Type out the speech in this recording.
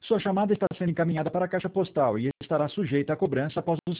Sua chamada está sendo encaminhada para a caixa postal e estará sujeita a cobrança após o